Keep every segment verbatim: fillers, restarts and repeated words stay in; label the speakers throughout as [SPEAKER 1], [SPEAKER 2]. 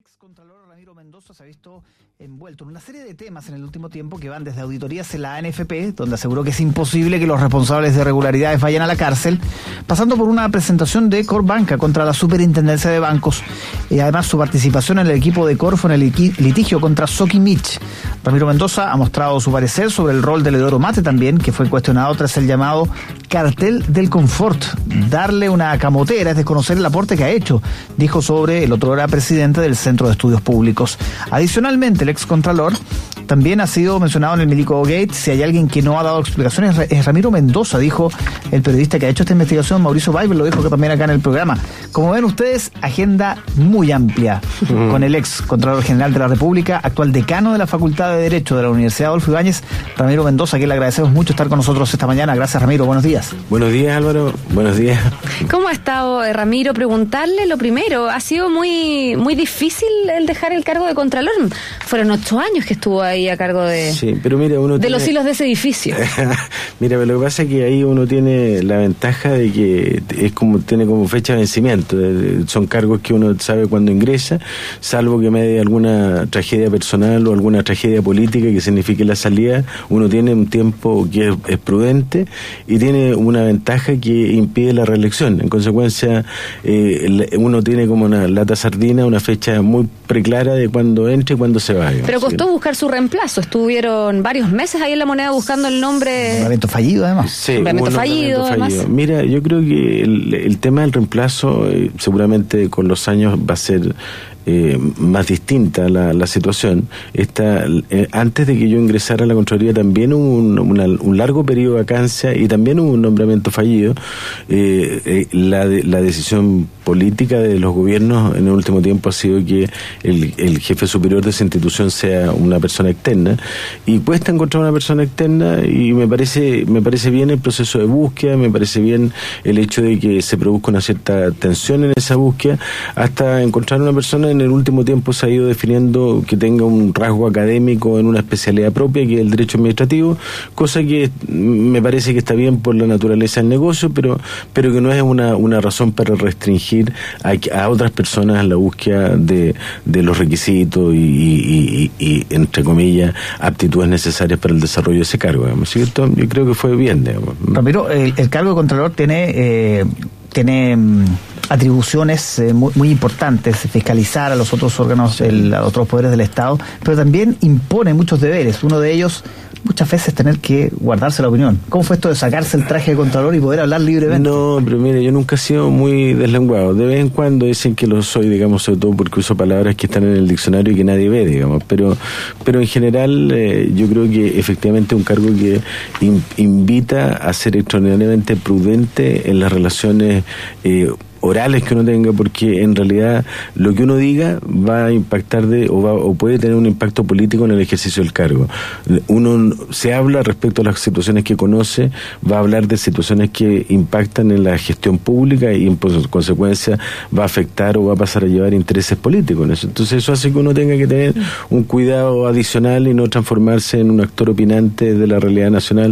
[SPEAKER 1] Excontralor Ramiro Mendoza se ha visto envuelto en una serie de temas en el último tiempo que van desde auditorías en la A N F P, donde aseguró que es imposible que los responsables de irregularidades vayan a la cárcel, pasando por una presentación de Corbanca contra la Superintendencia de Bancos y además su participación en el equipo de Corfo en el litigio contra Sokimich. Ramiro Mendoza ha mostrado su parecer sobre el rol del Eudoro Mate también, que fue cuestionado tras el llamado cartel del confort. Darle una camotera es desconocer el aporte que ha hecho, dijo sobre el otrora presidente del Centro de Estudios Públicos. Adicionalmente, el excontralor también ha sido mencionado en el Milico Gate. Si hay alguien que no ha dado explicaciones es Ramiro Mendoza, dijo el periodista que ha hecho esta investigación, Mauricio Weber, lo dijo que también acá en el programa. Como ven ustedes, agenda muy amplia uh-huh. con el excontralor general de la República, actual decano de la Facultad de Derecho de la Universidad Adolfo Ibáñez, Ramiro Mendoza, que le agradecemos mucho estar con nosotros esta mañana. Gracias, Ramiro, buenos días.
[SPEAKER 2] Buenos días, Álvaro, buenos días.
[SPEAKER 3] ¿Cómo ha estado, Ramiro? Preguntarle lo primero, ha sido muy, muy difícil el dejar el cargo de contralor. Fueron ocho años que estuvo ahí a cargo de,
[SPEAKER 2] sí, pero mira, uno
[SPEAKER 3] de
[SPEAKER 2] tiene...
[SPEAKER 3] los hilos de ese edificio.
[SPEAKER 2] Mira, pero lo que pasa es que ahí uno tiene la ventaja de que es como tiene como fecha de vencimiento. Son cargos que uno sabe cuándo ingresa, salvo que me dé alguna tragedia personal o alguna tragedia política que signifique la salida. Uno tiene un tiempo que es, es prudente y tiene una ventaja que impide la reelección. En consecuencia, eh, uno tiene como una lata sardina, una fecha muy preclara de cuándo entra y cuándo se va.
[SPEAKER 3] Pero costó ¿sí? buscar su reemplazo. Estuvieron varios meses ahí en La Moneda buscando el nombre.
[SPEAKER 1] Un nombramiento fallido, además.
[SPEAKER 3] Sí, un nombramiento fallido, además.
[SPEAKER 2] fallido. Mira, yo creo que el, el tema del reemplazo, eh, seguramente con los años va a ser Eh, más distinta la, la situación. Esta, eh, antes de que yo ingresara a la Contraloría también hubo un, una, un largo periodo de vacancia y también hubo un nombramiento fallido. Eh, eh, la, de, la decisión política de los gobiernos en el último tiempo ha sido que el, el jefe superior de esa institución sea una persona externa y cuesta encontrar una persona externa y me parece, me parece bien el proceso de búsqueda, me parece bien el hecho de que se produzca una cierta tensión en esa búsqueda hasta encontrar una persona. En el último tiempo se ha ido definiendo que tenga un rasgo académico en una especialidad propia, que es el derecho administrativo, cosa que me parece que está bien por la naturaleza del negocio, pero pero que no es una, una razón para restringir a, a otras personas la búsqueda de, de los requisitos y, y, y, y, entre comillas, aptitudes necesarias para el desarrollo de ese cargo, digamos, ¿cierto? Yo creo que fue bien, digamos.
[SPEAKER 1] Ramiro, el, el cargo de Contralor tiene... Eh, tiene atribuciones eh, muy, muy importantes, fiscalizar a los otros órganos, el, a otros poderes del Estado, pero también impone muchos deberes. Uno de ellos, muchas veces, tener que guardarse la opinión. ¿Cómo fue esto de sacarse el traje de Contralor y poder hablar libremente?
[SPEAKER 2] No, pero mire, yo nunca he sido muy deslenguado. De vez en cuando dicen que lo soy, digamos, sobre todo porque uso palabras que están en el diccionario y que nadie ve, digamos. Pero pero en general, eh, yo creo que efectivamente es un cargo que in, invita a ser extraordinariamente prudente en las relaciones eh, orales que uno tenga, porque en realidad lo que uno diga va a impactar de o, va, o puede tener un impacto político en el ejercicio del cargo. Uno se habla respecto a las situaciones que conoce, va a hablar de situaciones que impactan en la gestión pública y en consecuencia va a afectar o va a pasar a llevar intereses políticos en eso. Entonces eso hace que uno tenga que tener un cuidado adicional y no transformarse en un actor opinante de la realidad nacional.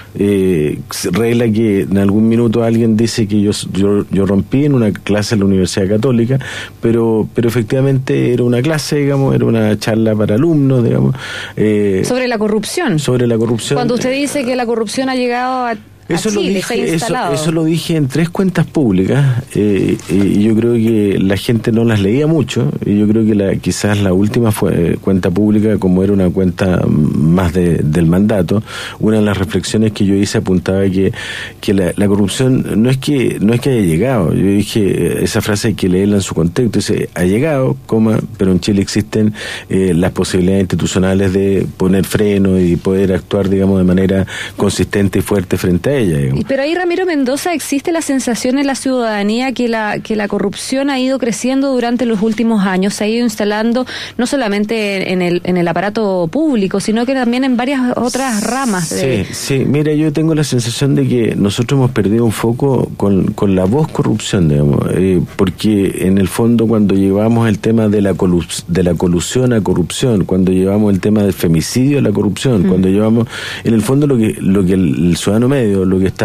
[SPEAKER 2] Eh, regla que en algún minuto alguien dice que yo, yo, yo rompí en una clase en la Universidad Católica, pero pero efectivamente era una clase, digamos, era una charla para alumnos, digamos. Eh,
[SPEAKER 3] sobre la corrupción.
[SPEAKER 2] Sobre la corrupción.
[SPEAKER 3] Cuando usted dice que la corrupción ha llegado a
[SPEAKER 2] Eso lo,
[SPEAKER 3] Chile,
[SPEAKER 2] dije, eso, eso lo dije en tres cuentas públicas eh, y yo creo que la gente no las leía mucho y yo creo que la, quizás la última fue eh, cuenta pública, como era una cuenta más de, del mandato. Una de las reflexiones que yo hice apuntaba que, que la, la corrupción no es que no es que haya llegado. Yo dije, esa frase hay que leerla en su contexto. Dice, ha llegado, coma, pero en Chile existen eh, las posibilidades institucionales de poner freno y poder actuar, digamos, de manera consistente y fuerte frente a ella.
[SPEAKER 3] Pero ahí, Ramiro Mendoza, existe la sensación en la ciudadanía que la que la corrupción ha ido creciendo durante los últimos años, se ha ido instalando no solamente en el en el aparato público, sino que también en varias otras ramas. De...
[SPEAKER 2] Sí, sí, mira, yo tengo la sensación de que nosotros hemos perdido un foco con, con la voz corrupción, digamos, eh, porque en el fondo cuando llevamos el tema de la, colus, de la colusión a corrupción, cuando llevamos el tema del femicidio a la corrupción, mm. cuando llevamos, en el fondo lo que, lo que el, el ciudadano medio, lo que está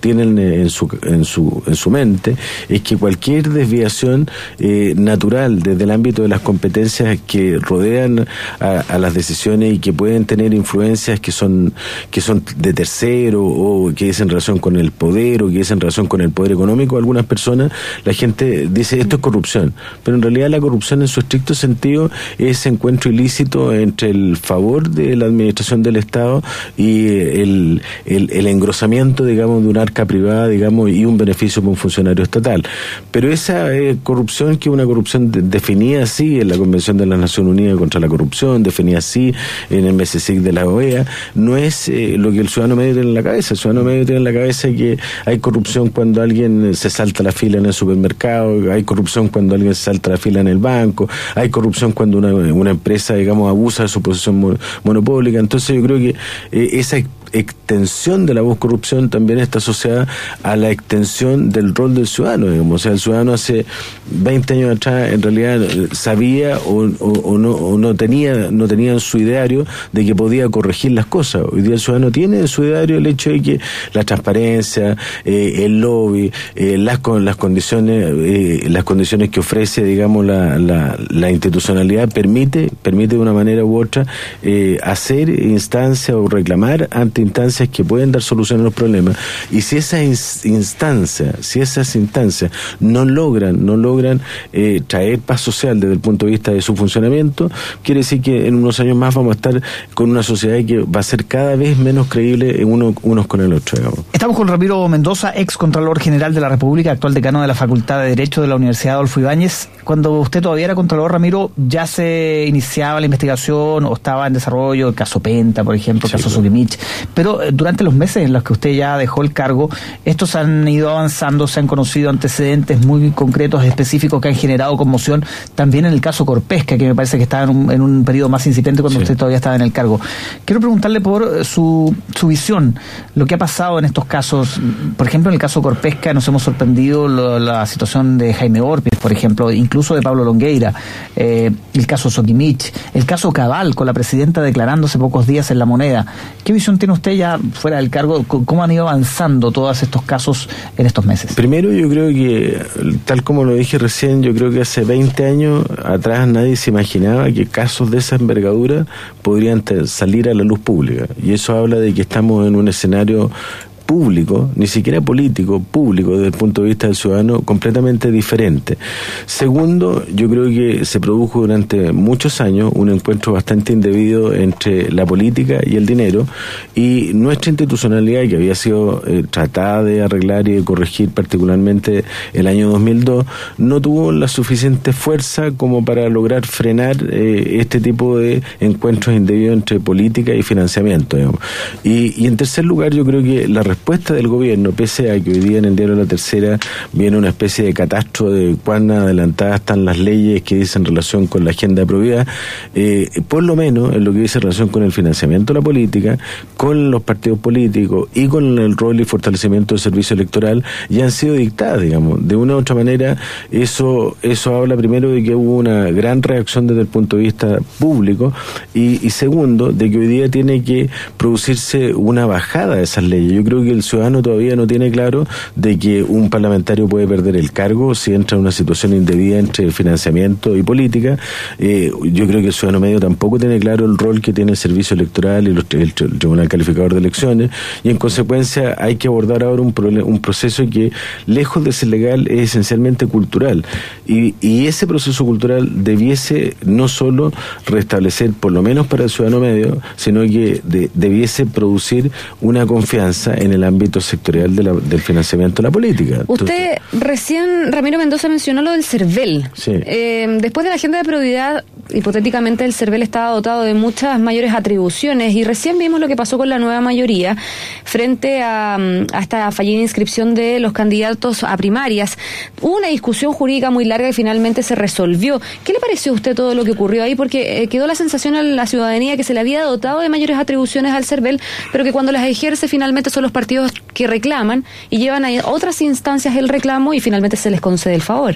[SPEAKER 2] tienen en su en su en su mente es que cualquier desviación eh, natural desde el ámbito de las competencias que rodean a, a las decisiones y que pueden tener influencias que son que son de tercero o que es en relación con el poder o que es en relación con el poder económico, algunas personas, la gente dice esto es corrupción, pero en realidad la corrupción en su estricto sentido es encuentro ilícito entre el favor de la administración del Estado y el, el, el engrosamiento, digamos, de un arca privada, digamos, y un beneficio para un funcionario estatal. Pero esa eh, corrupción, que es una corrupción de, definida así en la Convención de las Naciones Unidas contra la Corrupción, definida así en el M S C I C de la O E A, no es eh, lo que el ciudadano medio tiene en la cabeza. El ciudadano medio tiene en la cabeza que hay corrupción cuando alguien se salta la fila en el supermercado, hay corrupción cuando alguien se salta la fila en el banco, hay corrupción cuando una, una empresa, digamos, abusa de su posición monopólica. Entonces yo creo que eh, esa extensión de la voz corrupción también está asociada a la extensión del rol del ciudadano, digamos. O sea, el ciudadano hace veinte años atrás en realidad sabía o, o, o, no, o no tenía no tenía en su ideario de que podía corregir las cosas. Hoy día el ciudadano tiene en su ideario el hecho de que la transparencia, eh, el lobby, eh, las con las condiciones eh, las condiciones que ofrece, digamos, la, la, la institucionalidad permite permite de una manera u otra eh, hacer instancias o reclamar ante instancias que pueden dar solución a los problemas. Y si esas instancias, si esas instancias no logran, no logran eh, traer paz social desde el punto de vista de su funcionamiento, quiere decir que en unos años más vamos a estar con una sociedad que va a ser cada vez menos creíble en uno, unos con el otro, digamos.
[SPEAKER 1] Estamos con Ramiro Mendoza, ex Contralor General de la República, actual decano de la Facultad de Derecho de la Universidad Adolfo Ibáñez. Cuando usted todavía era Contralor, Ramiro, ¿ya se iniciaba la investigación o estaba en desarrollo el caso Penta, por ejemplo, el
[SPEAKER 2] sí,
[SPEAKER 1] caso
[SPEAKER 2] claro.
[SPEAKER 1] Soquimich? Pero durante los meses en los que usted ya dejó el cargo, estos han ido avanzando, se han conocido antecedentes muy concretos, específicos, que han generado conmoción, también en el caso Corpesca, que me parece que estaba en un, en un periodo más incipiente cuando sí. usted todavía estaba en el cargo. Quiero preguntarle por su, su visión, lo que ha pasado en estos casos. Por ejemplo, en el caso Corpesca nos hemos sorprendido lo, la situación de Jaime Orpiz, por ejemplo, incluso de Pablo Longueira, eh, el caso Soquimich, el caso Cabal, con la presidenta declarando hace pocos días en La Moneda. ¿Qué visión tiene usted ya fuera del cargo? ¿Cómo han ido avanzando todos estos casos en estos meses?
[SPEAKER 2] Primero, yo creo que, tal como lo dije recién, yo creo que hace veinte años atrás nadie se imaginaba que casos de esa envergadura podrían ter- salir a la luz pública. Y eso habla de que estamos en un escenario público, ni siquiera político, público desde el punto de vista del ciudadano, completamente diferente. Segundo, yo creo que se produjo durante muchos años un encuentro bastante indebido entre la política y el dinero, y nuestra institucionalidad, que había sido eh, tratada de arreglar y de corregir particularmente el año dos mil dos, no tuvo la suficiente fuerza como para lograr frenar eh, este tipo de encuentros indebidos entre política y financiamiento, digamos. Y, y en tercer lugar, yo creo que la respuesta del gobierno, pese a que hoy día en el diario La Tercera viene una especie de catastro de cuán adelantadas están las leyes que dicen relación con la agenda de probidad, eh, por lo menos en lo que dice relación con el financiamiento de la política, con los partidos políticos y con el rol y fortalecimiento del servicio electoral, ya han sido dictadas, digamos. De una u otra manera, eso eso habla primero de que hubo una gran reacción desde el punto de vista público y, y segundo, de que hoy día tiene que producirse una bajada de esas leyes. Yo creo que el ciudadano todavía no tiene claro de que un parlamentario puede perder el cargo si entra en una situación indebida entre financiamiento y política. Eh, yo creo que el ciudadano medio tampoco tiene claro el rol que tiene el servicio electoral y los, el, el Tribunal Calificador de Elecciones, y en consecuencia hay que abordar ahora un, un proceso que, lejos de ser legal, es esencialmente cultural, y, y ese proceso cultural debiese no solo restablecer, por lo menos para el ciudadano medio, sino que de, debiese producir una confianza en el ámbito sectorial de la, del financiamiento de la política.
[SPEAKER 3] Usted Entonces, recién, Ramiro Mendoza, mencionó lo del CERVEL.
[SPEAKER 2] Sí.
[SPEAKER 3] Eh, después de la agenda de probidad, hipotéticamente el CERVEL estaba dotado de muchas mayores atribuciones, y recién vimos lo que pasó con la nueva mayoría frente a, a esta fallida inscripción de los candidatos a primarias. Hubo una discusión jurídica muy larga y finalmente se resolvió. ¿Qué le pareció a usted todo lo que ocurrió ahí? Porque eh, quedó la sensación a la ciudadanía que se le había dotado de mayores atribuciones al CERVEL, pero que cuando las ejerce finalmente son los partidos que reclaman y llevan a otras instancias el reclamo y finalmente se les concede el favor.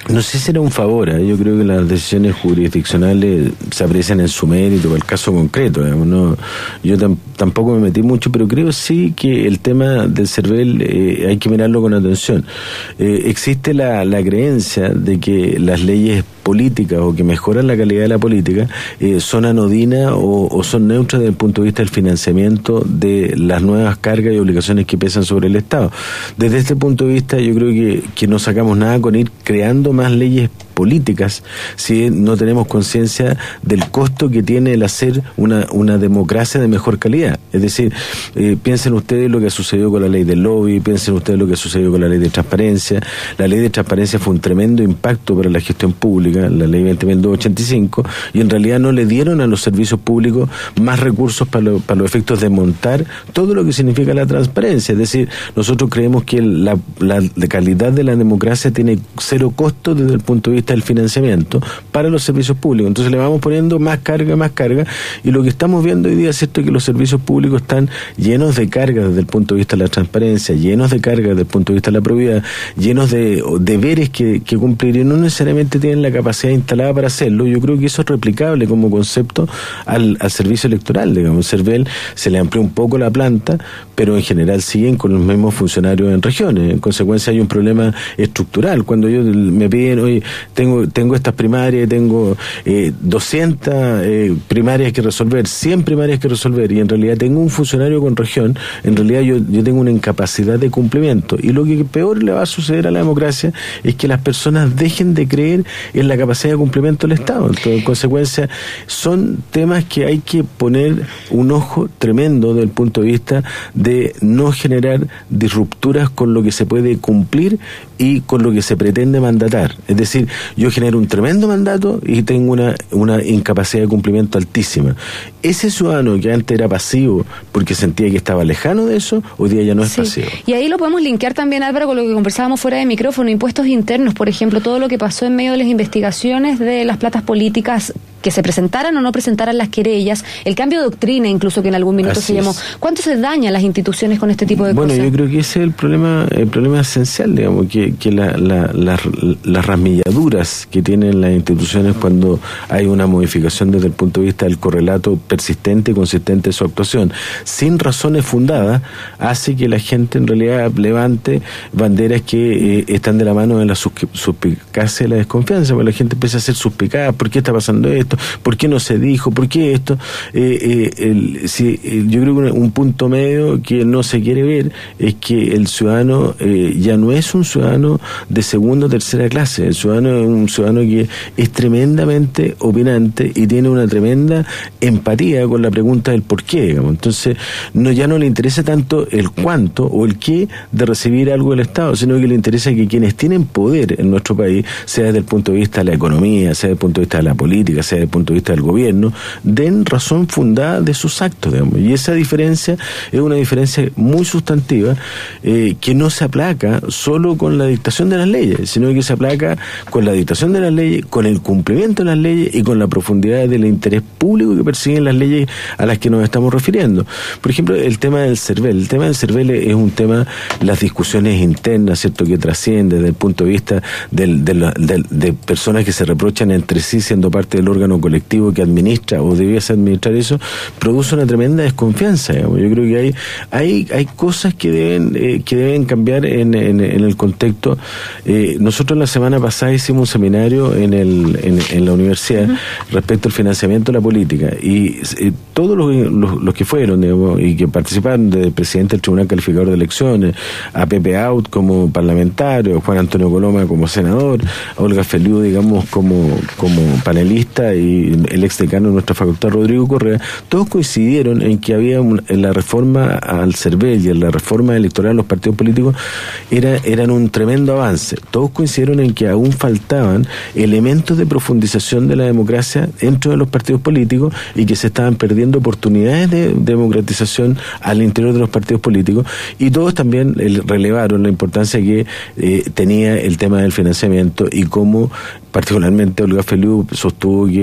[SPEAKER 2] No sé si será un favor, ¿eh? Yo creo que las decisiones jurisdiccionales se aprecian en su mérito, para el caso concreto. ¿eh? No, yo tam, tampoco me metí mucho, pero creo sí que el tema del CERVEL eh, hay que mirarlo con atención. Eh, existe la, la creencia de que las leyes políticas o que mejoran la calidad de la política eh, son anodinas o, o son neutras desde el punto de vista del financiamiento de las nuevas cargas y obligaciones que pesan sobre el Estado. Desde este punto de vista yo creo que, que no sacamos nada con ir creando más leyes políticas si no tenemos conciencia del costo que tiene el hacer una, una democracia de mejor calidad. Es decir, eh, piensen ustedes lo que sucedió con la ley del lobby, piensen ustedes lo que sucedió con la ley de transparencia. La ley de transparencia fue un tremendo impacto para la gestión pública, la ley veinte mil doscientos ochenta y cinco, y en realidad no le dieron a los servicios públicos más recursos para, lo, para los efectos de montar todo lo que significa la transparencia. Es decir, nosotros creemos que la, la, la calidad de la democracia tiene cero costo desde el punto de vista del financiamiento para los servicios públicos. Entonces le vamos poniendo más carga, más carga, y lo que estamos viendo hoy día es cierto que los servicios públicos están llenos de carga desde el punto de vista de la transparencia, llenos de carga desde el punto de vista de la probidad, llenos de deberes que, que cumplir, y no necesariamente tienen la capacidad instalada para hacerlo. Yo creo que eso es replicable como concepto al, al servicio electoral. Digamos, CERVEL se le amplió un poco la planta, pero en general siguen con los mismos funcionarios en regiones. En consecuencia hay un problema estructural. Cuando yo me piden, oye, tengo tengo estas primarias, tengo eh, doscientas eh, primarias que resolver, cien primarias que resolver, y en realidad tengo un funcionario con región, en realidad yo, yo tengo una incapacidad de cumplimiento. Y lo que peor le va a suceder a la democracia es que las personas dejen de creer en la capacidad de cumplimiento del Estado. Entonces, en consecuencia, son temas que hay que poner un ojo tremendo desde el punto de vista de no generar disrupturas con lo que se puede cumplir y con lo que se pretende mandatar. Es decir, yo genero un tremendo mandato y tengo una, una incapacidad de cumplimiento altísima. Ese ciudadano que antes era pasivo porque sentía que estaba lejano de eso, hoy día ya no es
[SPEAKER 3] sí.
[SPEAKER 2] pasivo.
[SPEAKER 3] Y ahí lo podemos linkear también, Álvaro, con lo que conversábamos fuera de micrófono, impuestos internos, por ejemplo, todo lo que pasó en medio de las investigaciones de las platas políticas, que se presentaran o no presentaran las querellas, el cambio de doctrina incluso que en algún minuto Así se llamó. Es. ¿Cuánto se dañan las instituciones con este tipo de
[SPEAKER 2] bueno,
[SPEAKER 3] cosas?
[SPEAKER 2] Bueno, yo creo que ese es el problema, el problema esencial, digamos, que, que la, la, la, las rasmilladuras que tienen las instituciones cuando hay una modificación desde el punto de vista del correlato persistente y consistente de su actuación, sin razones fundadas, hace que la gente en realidad levante banderas que eh, están de la mano de la suspicacia y la desconfianza, porque la gente empieza a ser suspicada. ¿Por qué está pasando esto? ¿Por qué no se dijo? ¿Por qué esto? Eh, eh, el, si, eh, yo creo que un punto medio que no se quiere ver es que el ciudadano eh, ya no es un ciudadano de segunda o tercera clase. El ciudadano es un ciudadano que es tremendamente opinante y tiene una tremenda empatía con la pregunta del por qué, digamos. Entonces, no, ya no le interesa tanto el cuánto o el qué de recibir algo del Estado, sino que le interesa que quienes tienen poder en nuestro país, sea desde el punto de vista de la economía, sea desde el punto de vista de la política, sea desde el punto de vista del gobierno, den razón fundada de sus actos, digamos. Y esa diferencia es una diferencia muy sustantiva eh, que no se aplaca solo con la dictación de las leyes, sino que se aplaca con la dictación de las leyes, con el cumplimiento de las leyes y con la profundidad del interés público que persiguen las leyes a las que nos estamos refiriendo. Por ejemplo, el tema del CERVEL. El tema del CERVEL es un tema, las discusiones internas, ¿cierto?, que trasciende desde el punto de vista del, de, la, de, de personas que se reprochan entre sí siendo parte del órgano colectivo que administra o debiese administrar eso, produce una tremenda desconfianza, digamos. Yo creo que hay hay hay cosas que deben eh, que deben cambiar en, en, en el contexto. Eh, nosotros la semana pasada hicimos un seminario en el en, en la universidad uh-huh. respecto al financiamiento de la política, y eh, todos los, los, los que fueron, digamos, y que participaron, del presidente del Tribunal Calificador de Elecciones, a Pepe Out como parlamentario, Juan Antonio Coloma como senador, a Olga Feliu, digamos, como como panelista, y el ex decano de nuestra facultad, Rodrigo Correa, todos coincidieron en que había un, en la reforma al CERVEL y en la reforma electoral a los partidos políticos era, eran un tremendo avance. Todos coincidieron en que aún faltaban elementos de profundización de la democracia dentro de los partidos políticos y que se estaban perdiendo oportunidades de democratización al interior de los partidos políticos, y todos también el, relevaron la importancia que eh, tenía el tema del financiamiento y cómo particularmente Olga Feliu sostuvo que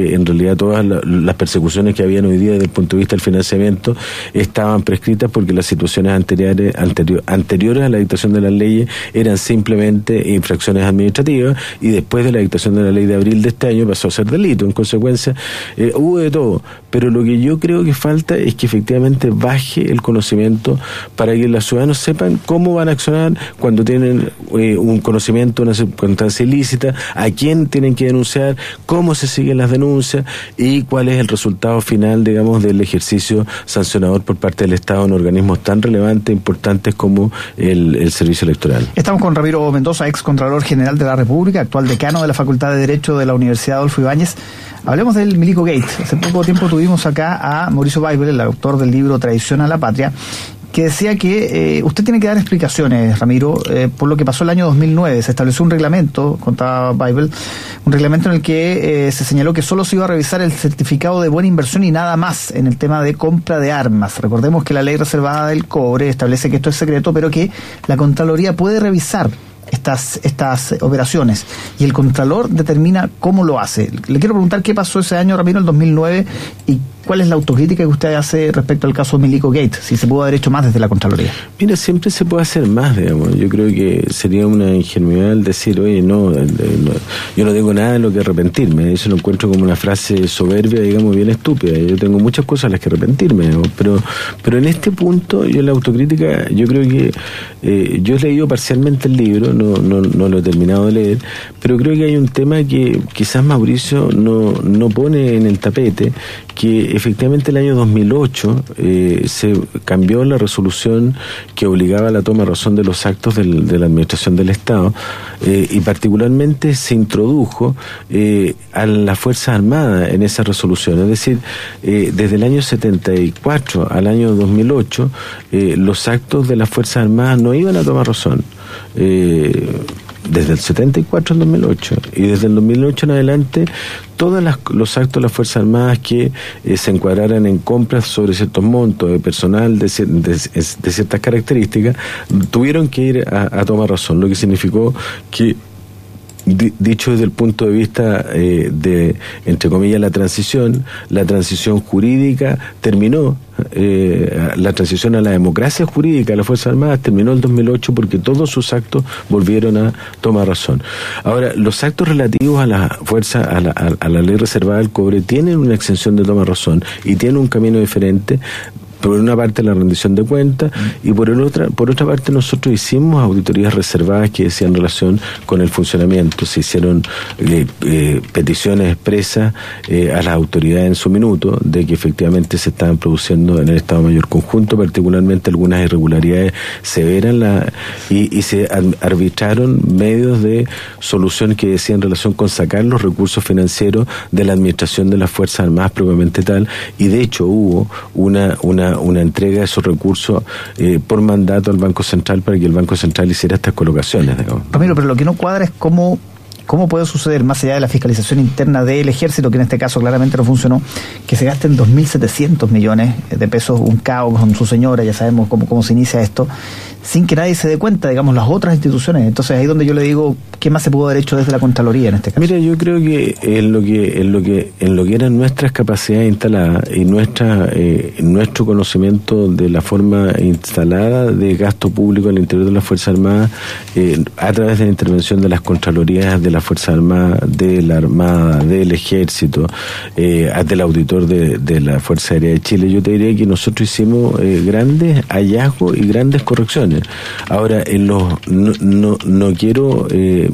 [SPEAKER 2] que en realidad todas la, las persecuciones que habían hoy día desde el punto de vista del financiamiento estaban prescritas porque las situaciones anteriores anterior, anteriores a la dictación de las leyes eran simplemente infracciones administrativas, y después de la dictación de la ley de abril de este año pasó a ser delito. En consecuencia, eh, hubo de todo, pero lo que yo creo que falta es que efectivamente baje el conocimiento para que los ciudadanos sepan cómo van a accionar cuando tienen eh, un conocimiento, una circunstancia ilícita, a quién tienen que denunciar, cómo se siguen las denuncias y cuál es el resultado final, digamos, del ejercicio sancionador por parte del Estado en organismos tan relevantes e importantes como el, el Servicio Electoral.
[SPEAKER 1] Estamos con Ramiro Mendoza, ex Contralor General de la República, actual decano de la Facultad de Derecho de la Universidad Adolfo Ibáñez. Hablemos del Milico Gate. Hace poco tiempo tuvimos acá a Mauricio Weibel, el autor del libro Traición a la Patria, que decía que eh, usted tiene que dar explicaciones, Ramiro, eh, por lo que pasó el año dos mil nueve. Se estableció un reglamento, contaba Weibel, un reglamento en el que eh, se señaló que solo se iba a revisar el certificado de buena inversión y nada más en el tema de compra de armas. Recordemos que la ley reservada del cobre establece que esto es secreto, pero que la Contraloría puede revisar estas estas operaciones y el Contralor determina cómo lo hace. Le quiero preguntar qué pasó ese año, Ramiro, el dos mil nueve, y cuál es la autocrítica que usted hace respecto al caso Milico Gate, si se pudo haber hecho más desde la Contraloría.
[SPEAKER 2] Mira, siempre se puede hacer más, digamos. Yo creo que sería una ingenuidad el decir, oye, no, no, yo no tengo nada de lo que arrepentirme. Eso lo encuentro como una frase soberbia, digamos, bien estúpida. Yo tengo muchas cosas a las que arrepentirme, digamos, pero pero en este punto, yo la autocrítica, yo creo que eh, yo he leído parcialmente el libro, no, no, no lo he terminado de leer, pero creo que hay un tema que quizás Mauricio no, no pone en el tapete, que efectivamente el año dos mil ocho eh, se cambió la resolución que obligaba a la toma de razón de los actos del, de la Administración del Estado, eh, y particularmente se introdujo eh, a las Fuerzas Armadas en esa resolución. Es decir, eh, desde el año setenta y cuatro al año dos mil ocho, eh, los actos de las Fuerzas Armadas no iban a tomar razón. Eh, desde el setenta y cuatro al dos mil ocho, y desde el dos mil ocho en adelante todos las, los actos de las Fuerzas Armadas que eh, se encuadraran en compras sobre ciertos montos de personal de, de, de ciertas características tuvieron que ir a, a tomar razón, lo que significó que, dicho desde el punto de vista eh, de, entre comillas, la transición, la transición jurídica terminó, eh, la transición a la democracia jurídica de las Fuerzas Armadas terminó en el dos mil ocho porque todos sus actos volvieron a tomar razón. Ahora, los actos relativos a la fuerza, a la, a, a la ley reservada del cobre tienen una exención de toma razón y tienen un camino diferente. Por una parte la rendición de cuentas y por el otra por otra parte nosotros hicimos auditorías reservadas que decían relación con el funcionamiento. Se hicieron eh, eh, peticiones expresas eh, a las autoridades en su minuto de que efectivamente se estaban produciendo en el Estado Mayor Conjunto particularmente algunas irregularidades severas la, y, y se arbitraron medios de solución que decían relación con sacar los recursos financieros de la administración de las Fuerzas Armadas propiamente tal, y de hecho hubo una una una entrega de esos recursos eh, por mandato al Banco Central para que el Banco Central hiciera estas colocaciones, digamos.
[SPEAKER 1] Ramiro, pero lo que no cuadra es cómo ¿Cómo puede suceder, más allá de la fiscalización interna del Ejército, que en este caso claramente no funcionó, que se gasten dos mil setecientos millones de pesos un cao con su señora, ya sabemos cómo, cómo se inicia esto, sin que nadie se dé cuenta, digamos, las otras instituciones? Entonces ahí es donde yo le digo, ¿qué más se pudo haber hecho desde la Contraloría en este caso?
[SPEAKER 2] Mira, yo creo que en lo que en lo que en lo que eran nuestras capacidades instaladas y nuestra eh, nuestro conocimiento de la forma instalada de gasto público al interior de las Fuerzas Armadas, eh, a través de la intervención de las Contralorías de las Fuerzas Armadas, de la Armada, del Ejército, eh, del auditor de, de la Fuerza Aérea de Chile, yo te diría que nosotros hicimos eh, grandes hallazgos y grandes correcciones. Ahora, en los no, no, no quiero eh,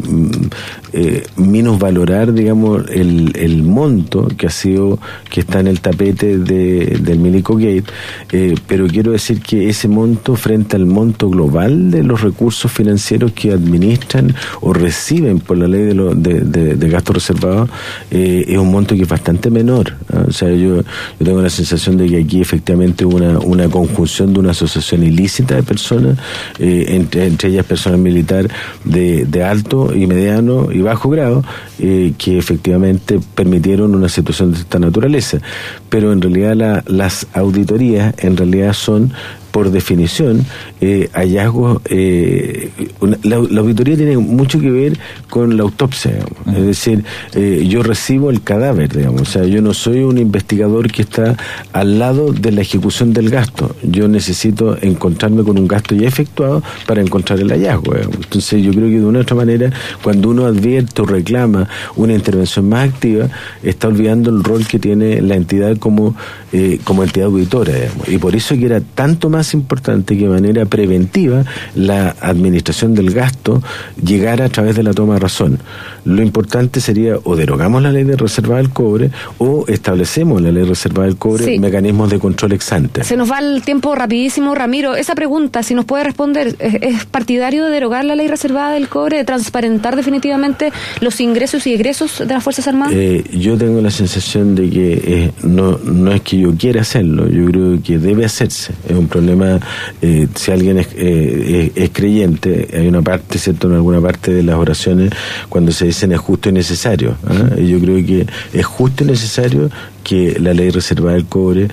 [SPEAKER 2] eh, minusvalorar, digamos, el, el monto que ha sido, que está en el tapete de, del Milico Gate, eh, pero quiero decir que ese monto frente al monto global de los recursos financieros que administran o reciben por la ley de, lo, de, de, de gasto reservado, eh, es un monto que es bastante menor, ¿no? O sea, yo, yo tengo la sensación de que aquí efectivamente hubo una, una conjunción de una asociación ilícita de personas, eh, entre, entre ellas personal militar de, de alto y mediano y bajo grado, eh, que efectivamente permitieron una situación de esta naturaleza. Pero en realidad la, las auditorías en realidad son por definición, eh, hallazgos, eh, una, la, la auditoría tiene mucho que ver con la autopsia, digamos. Uh-huh. Es decir, eh, yo recibo el cadáver, digamos, o sea, yo no soy un investigador que está al lado de la ejecución del gasto, yo necesito encontrarme con un gasto ya efectuado para encontrar el hallazgo, digamos. Entonces yo creo que de una u otra manera, cuando uno advierte o reclama una intervención más activa, está olvidando el rol que tiene la entidad como, eh, como entidad auditora, digamos. Y por eso que era tanto más importante que de manera preventiva la administración del gasto llegara a través de la toma de razón. Lo importante sería o derogamos la ley de reserva del cobre o establecemos la ley de reserva del cobre, sí, mecanismos de control ex ante.
[SPEAKER 3] Se nos va el tiempo rapidísimo, Ramiro. Esa pregunta, si nos puede responder, ¿es, es partidario de derogar la ley reservada del cobre, de transparentar definitivamente los ingresos y egresos de las Fuerzas Armadas?
[SPEAKER 2] Eh, yo tengo la sensación de que eh, no, no es que yo quiera hacerlo, yo creo que debe hacerse. Es un problema, eh, si alguien es, eh, es, es creyente, hay una parte, ¿cierto?, en alguna parte de las oraciones cuando se dicen es justo y necesario, ¿eh? Y yo creo que es justo y necesario que la ley reservada del cobre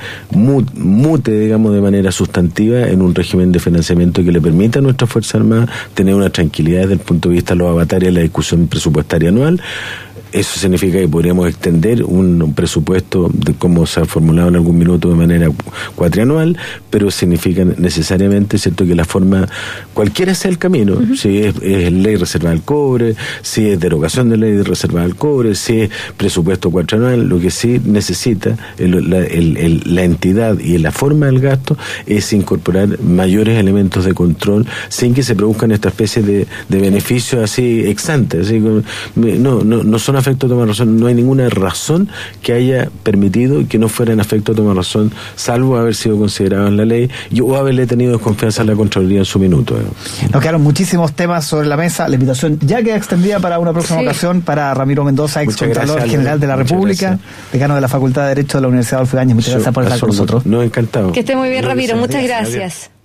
[SPEAKER 2] mute, digamos, de manera sustantiva en un régimen de financiamiento que le permita a nuestras Fuerzas Armadas tener una tranquilidad desde el punto de vista de los avatares de la discusión presupuestaria anual. Eso significa que podríamos extender un, un presupuesto, de, como se ha formulado en algún minuto, de manera cuatrianual, pero significa necesariamente, ¿cierto?, que la forma, cualquiera sea el camino, uh-huh, si es, es ley reservada del cobre, si es derogación de ley reservada del cobre, si es presupuesto cuatrianual, lo que sí necesita el, la, el, el, la entidad y la forma del gasto es incorporar mayores elementos de control sin que se produzcan esta especie de, de beneficios así ex ante, así, no, no, no son afecto a tomar razón, no hay ninguna razón que haya permitido que no fuera en afecto a tomar razón, salvo haber sido considerado en la ley o haberle tenido desconfianza a la Contraloría en su minuto. ¿eh?
[SPEAKER 1] Nos quedaron muchísimos temas sobre la mesa. La invitación ya queda extendida para una próxima sí. ocasión para Ramiro Mendoza, ex Contralor General de la Muchas República, gracias. Decano de la Facultad de Derecho de la Universidad Adolfo Ibáñez. Muchas gracias por estar con nosotros.
[SPEAKER 2] No, encantado.
[SPEAKER 3] Que esté muy bien, Ramiro. Muchas gracias. Adiós.